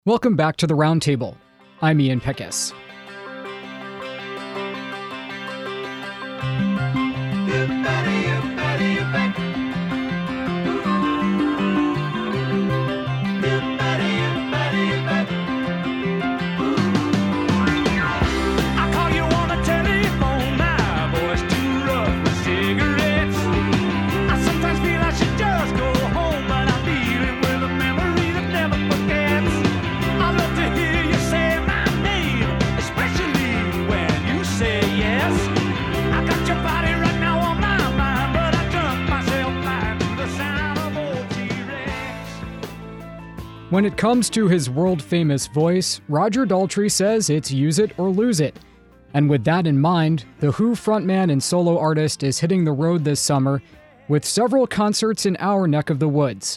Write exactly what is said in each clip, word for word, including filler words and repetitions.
Welcome back to the Roundtable. I'm Ian Pickus. When it comes to his world-famous voice, Roger Daltrey says it's use it or lose it. And with that in mind, The Who frontman and solo artist is hitting the road this summer with several concerts in our neck of the woods.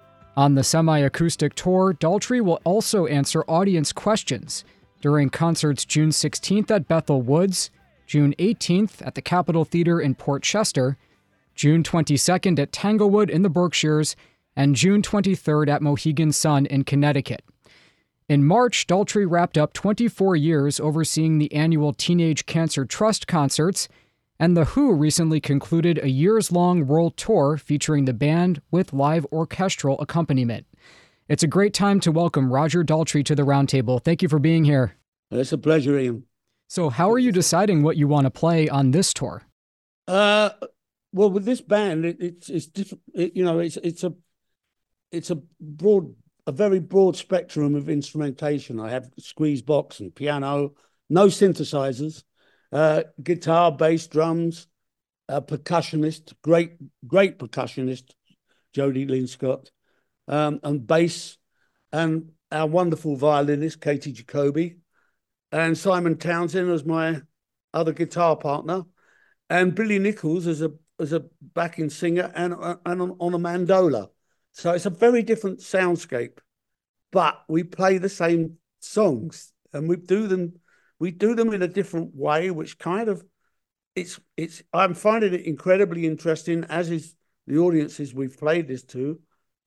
On the semi-acoustic tour, Daltrey will also answer audience questions during concerts June sixteenth at Bethel Woods, June eighteenth at the Capitol Theater in Port Chester, June twenty-second at Tanglewood in the Berkshires, and June twenty-third at Mohegan Sun in Connecticut. In March, Daltrey wrapped up twenty-four years overseeing the annual Teenage Cancer Trust concerts, and The Who recently concluded a years-long world tour featuring the band with live orchestral accompaniment. It's a great time to welcome Roger Daltrey to the Roundtable. Thank you for being here. It's a pleasure, Ian. So how are you deciding what you want to play on this tour? Uh, well, with this band, it, it's it's different. It, you know, it's it's a It's a broad, a very broad spectrum of instrumentation. I have squeeze box and piano, no synthesizers, uh, guitar, bass, drums, a percussionist, great, great percussionist, Jody Lynn Scott, um, and bass, and our wonderful violinist, Katie Jacoby, and Simon Townsend as my other guitar partner, and Billy Nichols as a as a backing singer and, and on, on a mandola. So it's a very different soundscape, but we play the same songs and we do them, we do them in a different way, which kind of, it's, it's, I'm finding it incredibly interesting, as is the audiences we've played this to.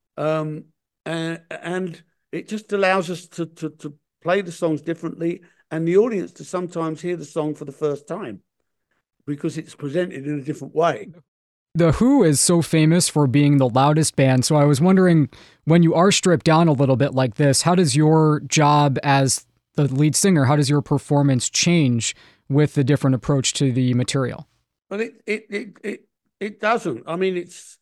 Um, and, and it just allows us to, to, to play the songs differently and the audience to sometimes hear the song for the first time because it's presented in a different way. The Who is so famous for being the loudest band, so I was wondering, when you are stripped down a little bit like this, how does your job as the lead singer, how does your performance change with the different approach to the material? Well, it it it it, it doesn't. I mean, it's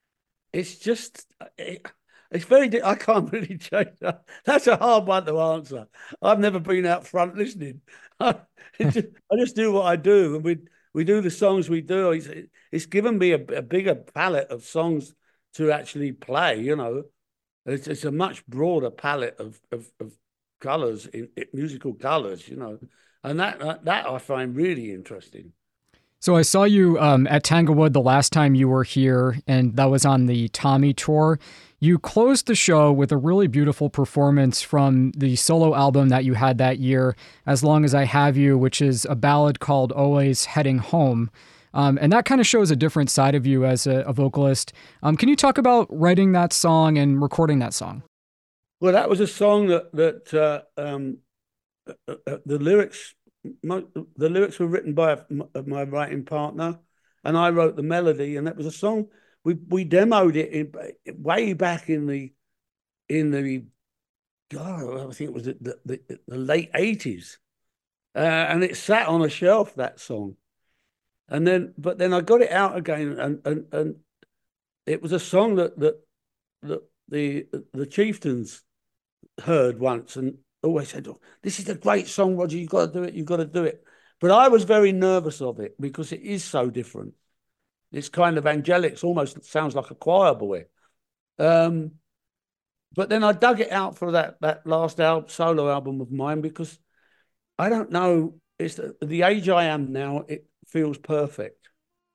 it's just it, it's very. I can't really change that. That's a hard one to answer. I've never been out front listening. I just, I just do what I do, and we. We do the songs we do. It's, it's given me a, a bigger palette of songs to actually play, you know. It's, it's a much broader palette of, of, of colours, in, in musical colours, you know. And that, that that I find really interesting. So I saw you um, at Tanglewood the last time you were here, and that was on the Tommy tour. You closed the show with a really beautiful performance from the solo album that you had that year, As Long As I Have You, which is a ballad called Always Heading Home. Um, and that kind of shows a different side of you as a, a vocalist. Um, can you talk about writing that song and recording that song? Well, that was a song that, that uh, um, uh, uh, the lyrics... My, the lyrics were written by a, my writing partner, and I wrote the melody. And that was a song we we demoed it in, way back in the in the God, I think it was the the, the, the late eighties, uh, and it sat on a shelf, that song. And then, but then I got it out again, and and and it was a song that that that the the Chieftains heard once and always said, oh, this is a great song, Roger, you've got to do it, you've got to do it. But I was very nervous of it because it is so different. It's kind of angelic, it almost sounds like a choir boy. Um, but then I dug it out for that that last album, solo album of mine, because I don't know, it's the, the age I am now, it feels perfect.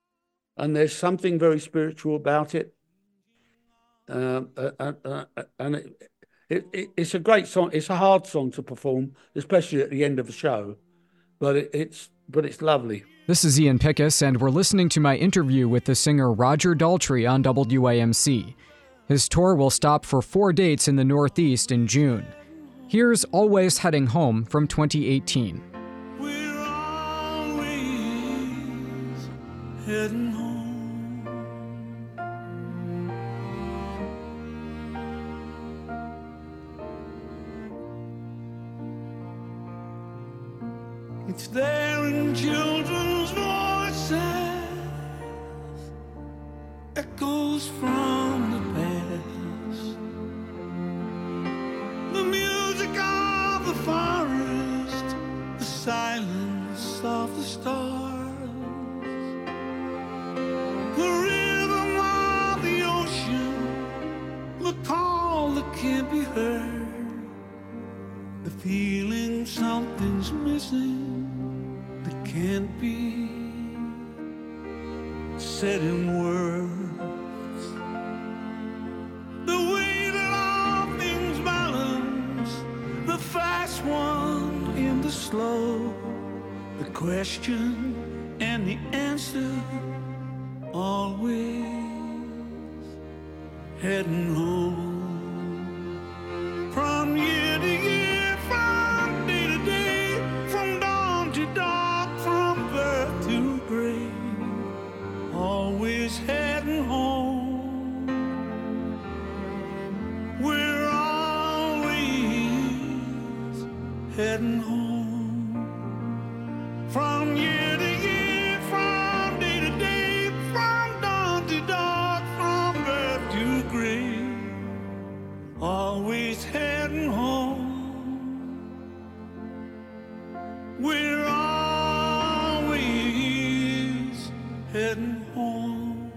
And there's something very spiritual about it. Um, uh, uh, uh, and it, It, it, it's a great song. It's a hard song to perform, especially at the end of the show, but it, it's but it's lovely. This is Ian Pickus, and we're listening to my interview with the singer Roger Daltrey on W A M C. His tour will stop for four dates in the Northeast in June. Here's Always Heading Home from twenty eighteen. We're always heading home. It's there in children's voices, echoes from the past, the music of the forest, the silence of the stars, the rhythm of the ocean, the call that can't be heard, the feeling something's missing that can't be said in words, the way that all things balance, the fast one in the slow, the question and the answer, always heading home. From year to year, from day to day, from dawn to dark, from birth to grave, always heading home. We're always heading home. From year to year, from day to day, from dawn to dark, from birth to grave, always heading home. We're always heading home.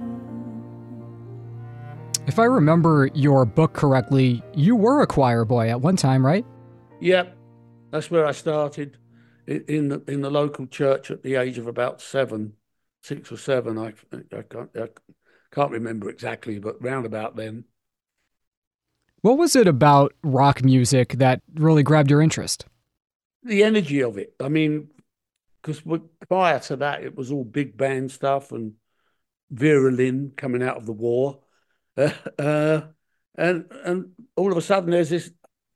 If I remember your book correctly, you were a choir boy at one time, right? Yep, that's where I started in in the, in the local church at the age of about seven, six or seven. I, I, can't, I can't remember exactly, but round about then. What was it about rock music that really grabbed your interest? The energy of it. I mean, because prior to that, it was all big band stuff and Vera Lynn coming out of the war. Uh, uh, and and all of a sudden, there's this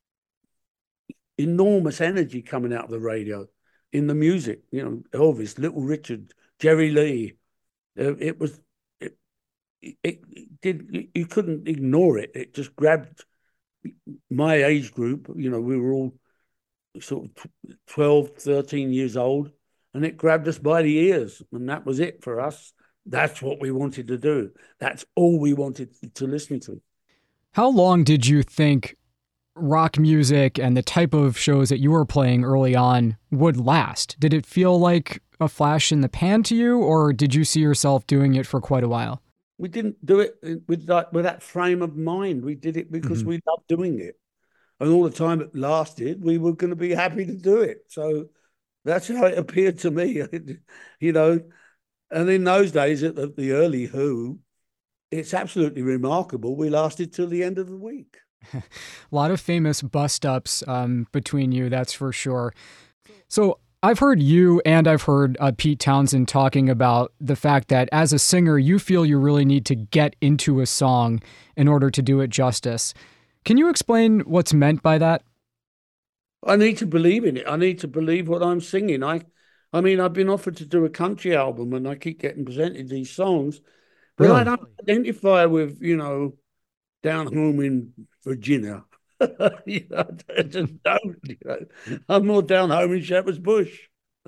enormous energy coming out of the radio in the music. You know, Elvis, Little Richard, Jerry Lee. Uh, it was, it, it, it did, you couldn't ignore it. It just grabbed my age group. You know, we were all sort of twelve, thirteen years old, and it grabbed us by the ears, and that was it for us. That's what we wanted to do. That's all we wanted to listen to. How long did you think rock music and the type of shows that you were playing early on would last? Did it feel like a flash in the pan to you, or did you see yourself doing it for quite a while? We didn't do it with that, with that frame of mind. We did it because mm-hmm. we loved doing it. And all the time it lasted, we were going to be happy to do it. So that's how it appeared to me, you know. And in those days, at the, the early Who, it's absolutely remarkable. We lasted till the end of the week. A lot of famous bust-ups um, between you, that's for sure. So I've heard you and I've heard uh, Pete Townshend talking about the fact that as a singer, you feel you really need to get into a song in order to do it justice. Can you explain what's meant by that? I need to believe in it. I need to believe what I'm singing. I I mean, I've been offered to do a country album and I keep getting presented these songs, but really? I don't identify with, you know, Down Home in Virginia. you know, I just don't. You know. I'm more down home in Shepherd's Bush.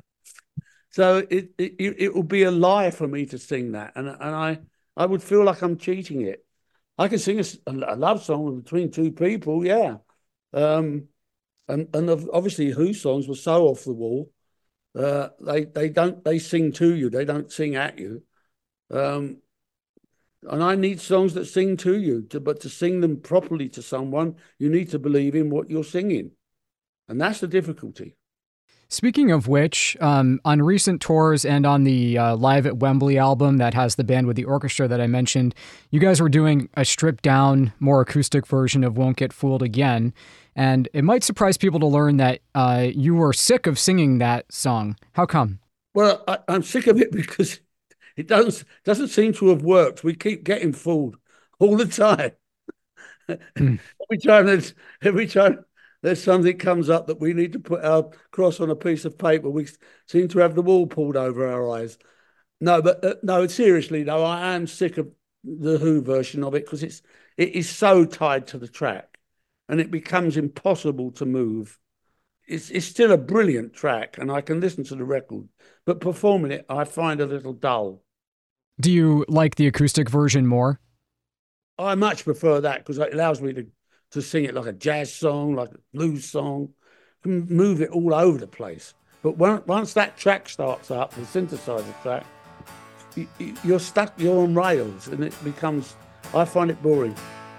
So it, it it will be a lie for me to sing that, and and I I would feel like I'm cheating it. I can sing a, a love song between two people, yeah, um, and and obviously Who songs were so off the wall. Uh, they they don't they sing to you, they don't sing at you. Um, And I need songs that sing to you, to, but to sing them properly to someone, you need to believe in what you're singing. And that's the difficulty. Speaking of which, um, on recent tours and on the uh, Live at Wembley album that has the band with the orchestra that I mentioned, you guys were doing a stripped down, more acoustic version of Won't Get Fooled Again. And it might surprise people to learn that uh, you were sick of singing that song. How come? Well, I, I'm sick of it because it doesn't doesn't seem to have worked. We keep getting fooled all the time. Mm. every time there's every time there's something comes up that we need to put our cross on a piece of paper, we seem to have the wall pulled over our eyes. No, but uh, no, seriously, though, I am sick of the Who version of it because it's it is so tied to the track, and it becomes impossible to move. It's it's still a brilliant track, and I can listen to the record, but performing it, I find a little dull. Do you like the acoustic version more? I much prefer that because it allows me to, to sing it like a jazz song, like a blues song, can move it all over the place. But when, once that track starts up, the synthesizer track, you, you're stuck, you're on rails, and it becomes, I find it boring.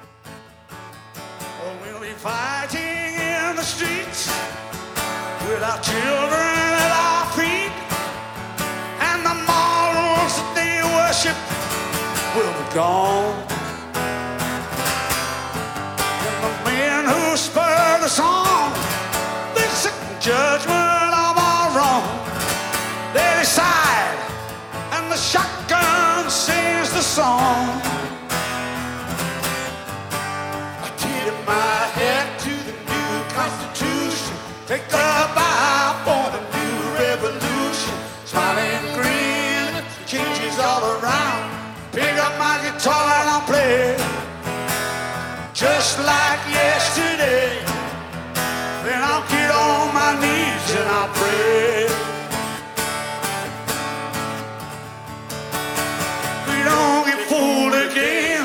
Oh, we'll be fighting in the streets with our children at our feet, and the morals that they worship will be gone. Who spur the song, they sit in judgment of our wrong. They decide, and the shotgun sings the song. I tip my hat to the new Constitution, take the bow for the new revolution. Smiling green, changes all around. Pick up my guitar and I'll play just like yesterday. Then I'll get on my knees and I'll pray. We don't get fooled again.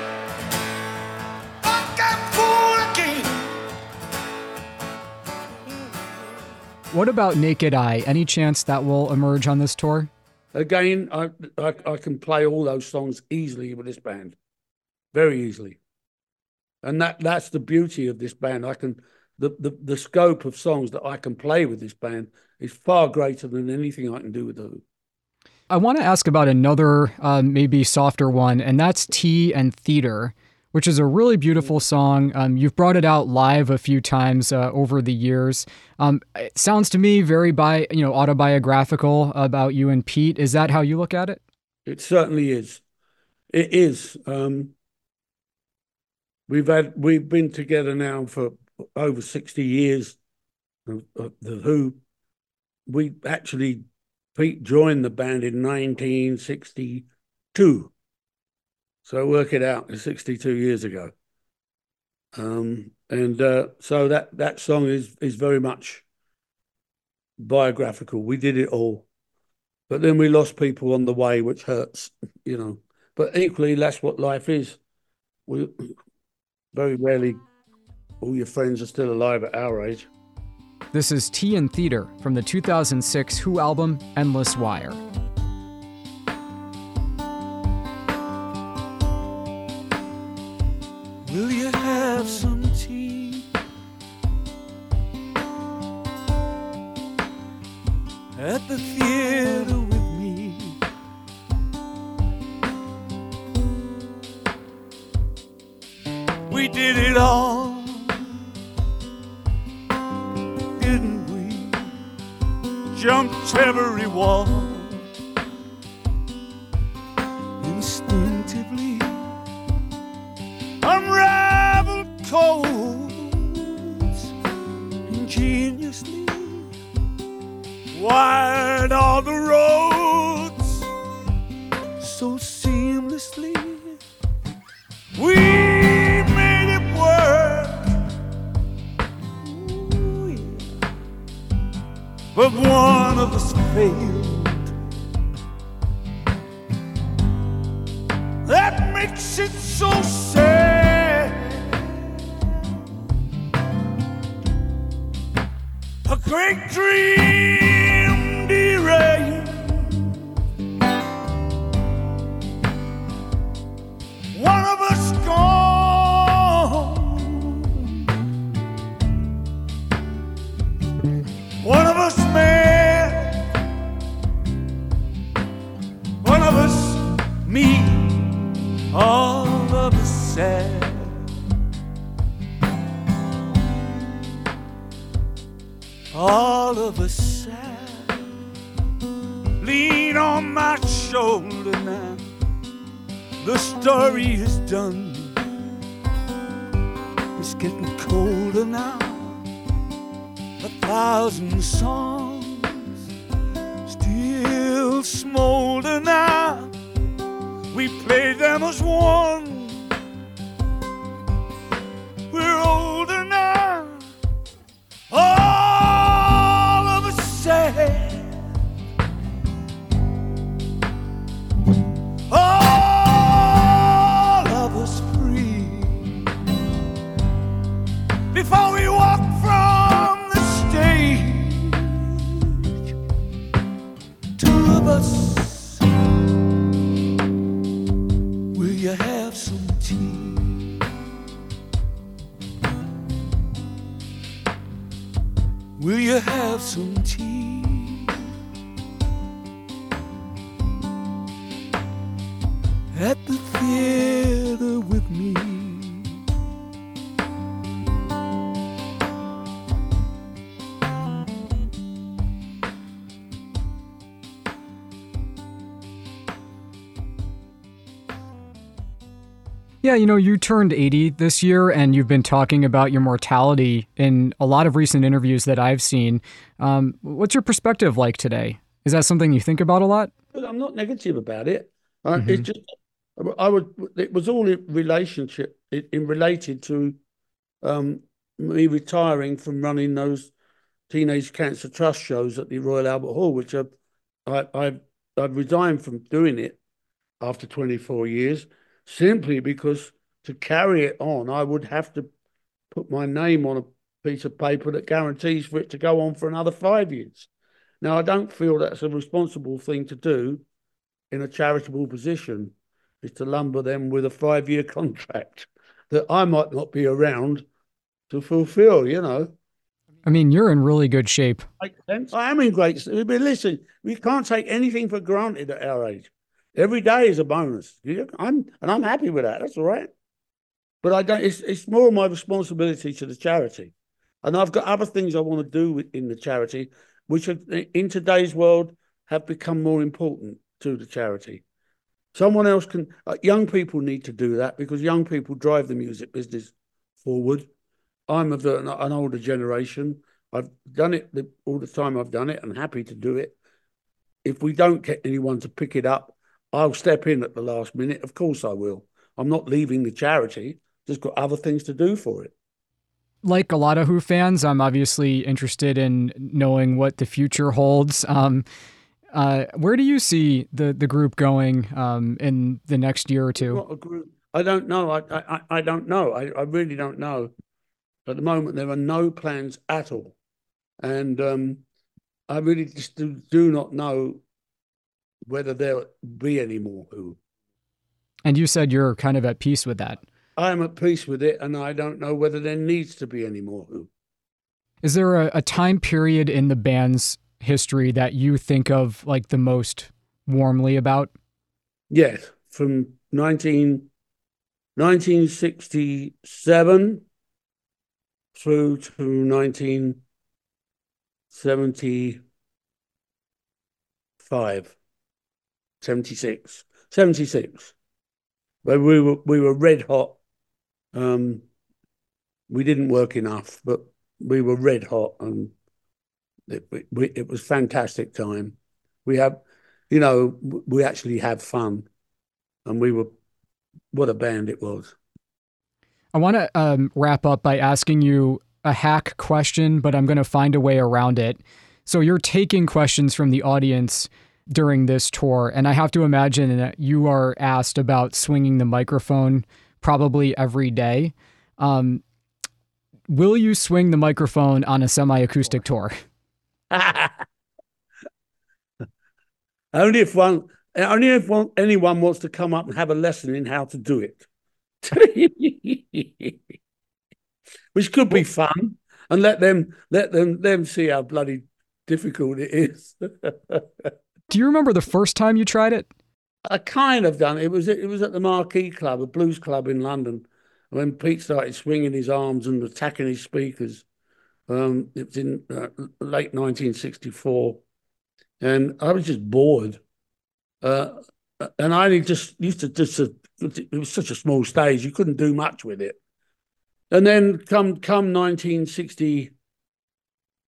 Don't get fooled again. What about Naked Eye? Any chance that will emerge on this tour? Again, I, I, I can play all those songs easily with this band. Very easily. And that, that's the beauty of this band. I can the, the, the scope of songs that I can play with this band is far greater than anything I can do with the Who. I want to ask about another uh, maybe softer one, and that's Tea and Theater, which is a really beautiful song. Um, you've brought it out live a few times uh, over the years. Um, it sounds to me very bi- you know autobiographical about you and Pete. Is that how you look at it? It certainly is. It is. Um, We've had we've been together now for over sixty years. The Who, we actually Pete joined the band in nineteen sixty-two, so work it out. It's sixty-two years ago, um, and uh, so that that song is is very much biographical. We did it all, but then we lost people on the way, which hurts, you know. But equally, that's what life is. We. Very rarely all your friends are still alive at our age. This is Tea and Theater from the two thousand six Who album, Endless Wire. Will you have some tea at the theater with me? We did it all, didn't we? Jumped every wall, instinctively unraveled codes, ingeniously wired all the roads so seamlessly. We but one of us failed. That makes it so sad. A great dream derailed. One of us gone. One of us mad, one of us me, all of us sad. All of us sad. Lean on my shoulder now. The story is done. It's getting colder now. a thousand songs still smolder now. We play them as one. We're older now. All of us sad. All of us free. Before we walk from the stage, two of us, will you have some tea? Will you have some tea? At the theater with me. Yeah, you know, you turned eighty this year, and you've been talking about your mortality in a lot of recent interviews that I've seen. Um, what's your perspective like today? Is that something you think about a lot? I'm not negative about it. Uh, Mhm. It's just, I would. It was all in relationship, in, in related to um, me retiring from running those Teenage Cancer Trust shows at the Royal Albert Hall, which I, I, I, I resigned from doing it after twenty-four years, simply because to carry it on, I would have to put my name on a piece of paper that guarantees for it to go on for another five years. Now, I don't feel that's a responsible thing to do in a charitable position, is to lumber them with a five-year contract that I might not be around to fulfill, you know. I mean, you're in really good shape. Makes sense. I am in great state. But listen, we can't take anything for granted at our age. Every day is a bonus. I'm and I'm happy with that. That's all right. But I don't. It's it's more my responsibility to the charity, and I've got other things I want to do in the charity, which are, in today's world have become more important to the charity. Someone else can. Uh, young people need to do that because young people drive the music business forward. I'm of an, an older generation. I've done it the, all the time I've done it and happy to do it. If we don't get anyone to pick it up, I'll step in at the last minute. Of course I will. I'm not leaving the charity. Just got other things to do for it. Like a lot of Who fans, I'm obviously interested in knowing what the future holds. Um, uh, where do you see the, the group going um, in the next year or two? What a group. I don't know. I, I, I don't know. I, I really don't know. At the moment, there are no plans at all. And um, I really just do, do not know whether there'll be any more Who. And you said you're kind of at peace with that. I am at peace with it, and I don't know whether there needs to be any more Who. Is there a, a time period in the band's history that you think of like the most warmly about? Yes, from nineteen, nineteen sixty-seven through to nineteen seventy-five, seventy-six, seventy-six. But we were we were red hot. Um, we didn't work enough, but we were red hot, and it, we, it was fantastic time. We have, you know, we actually had fun, and we were, what a band it was. I want to um, wrap up by asking you a hack question, but I'm going to find a way around it. So you're taking questions from the audience during this tour, and I have to imagine that you are asked about swinging the microphone probably every day. Um, will you swing the microphone on a semi-acoustic tour? Only if one, only if one, anyone wants to come up and have a lesson in how to do it, which could be fun, and let them let them them see how bloody difficult it is. Do you remember the first time you tried it? I kind of done it. It was it was at the Marquee Club, a blues club in London, when Pete started swinging his arms and attacking his speakers. Um, it was in uh, late nineteen sixty-four, and I was just bored. Uh, and I only just used to just uh, it was such a small stage, you couldn't do much with it. And then come come nineteen sixty,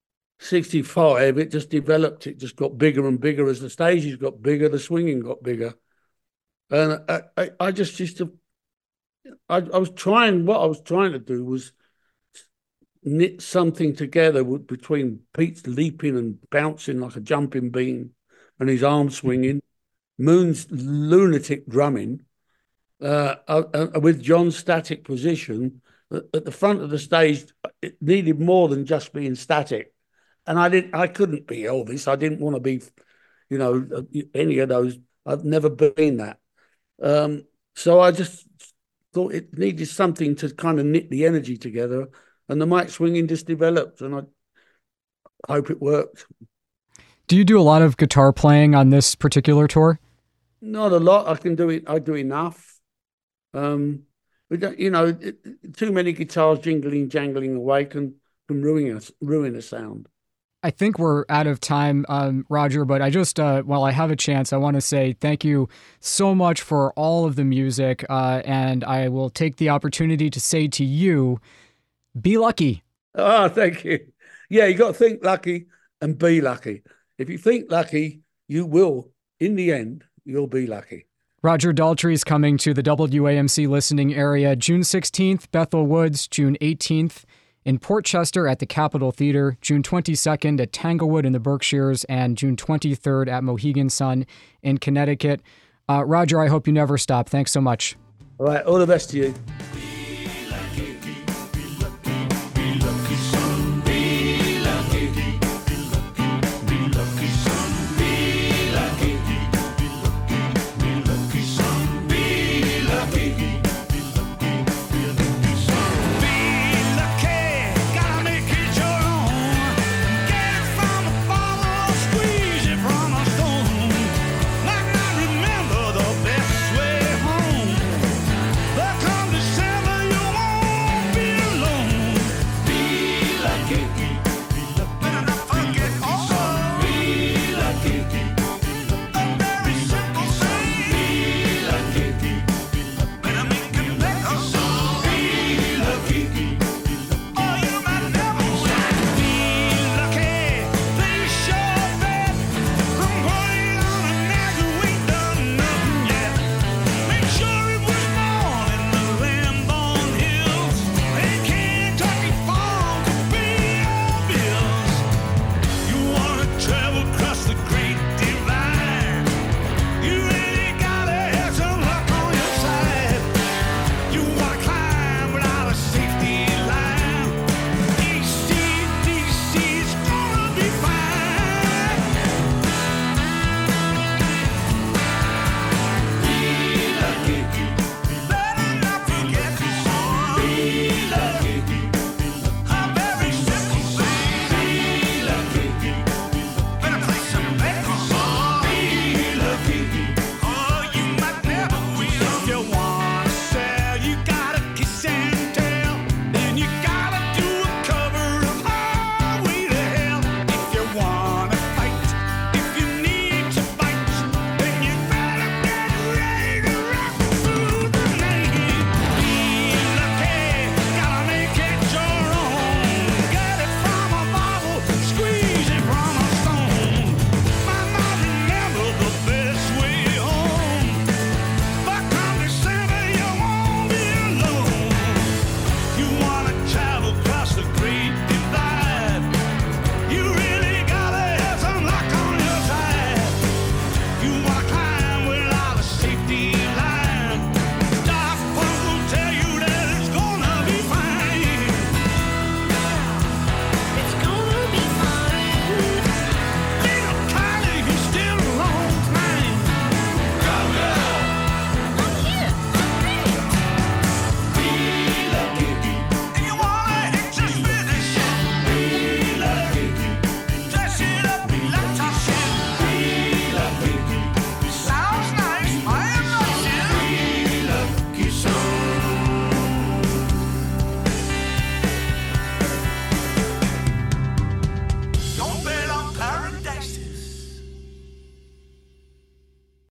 sixty-five, it just developed. It just got bigger and bigger as the stages got bigger, the swinging got bigger. And I, I, I just used to, I, I was trying, what I was trying to do was knit something together with, between Pete's leaping and bouncing like a jumping bean and his arm swinging, Moon's lunatic drumming, uh, uh, with John's static position. At the front of the stage, it needed more than just being static. And I didn't, I couldn't be Elvis. I didn't want to be, you know, any of those. I've never been that. Um, so I just thought it needed something to kind of knit the energy together. And the mic swinging just developed, and I hope it worked. Do you do a lot of guitar playing on this particular tour? Not a lot. I can do it. I do enough. Um, we don't, you know, it, too many guitars jingling, jangling away can, can ruin a, ruin a sound. I think we're out of time, um, Roger, but I just, uh, while I have a chance, I want to say thank you so much for all of the music, uh, and I will take the opportunity to say to you, be lucky. Oh, thank you. Yeah, you got to think lucky and be lucky. If you think lucky, you will, in the end, you'll be lucky. Roger Daltrey is coming to the W A M C listening area June sixteenth, Bethel Woods, June eighteenth, in Port Chester at the Capitol Theater, June twenty-second at Tanglewood in the Berkshires, and June twenty-third at Mohegan Sun in Connecticut. Uh, Roger, I hope you never stop. Thanks so much. All right, all the best to you.